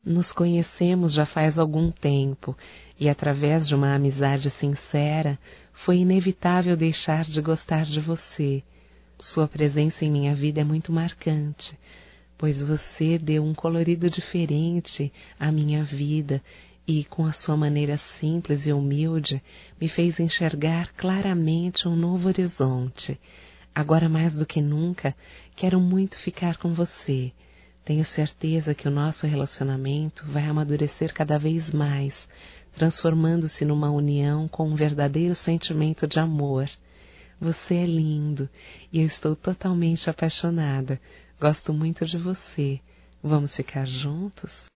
Nos conhecemos já faz algum tempo e, através de uma amizade sincera, foi inevitável deixar de gostar de você. Sua presença em minha vida é muito marcante, pois você deu um colorido diferente à minha vida e, com a sua maneira simples e humilde, me fez enxergar claramente um novo horizonte. Agora, mais do que nunca, quero muito ficar com você. Tenho certeza que o nosso relacionamento vai amadurecer cada vez mais, transformando-se numa união com um verdadeiro sentimento de amor. Você é lindo e eu estou totalmente apaixonada. Gosto muito de você. Vamos ficar juntos?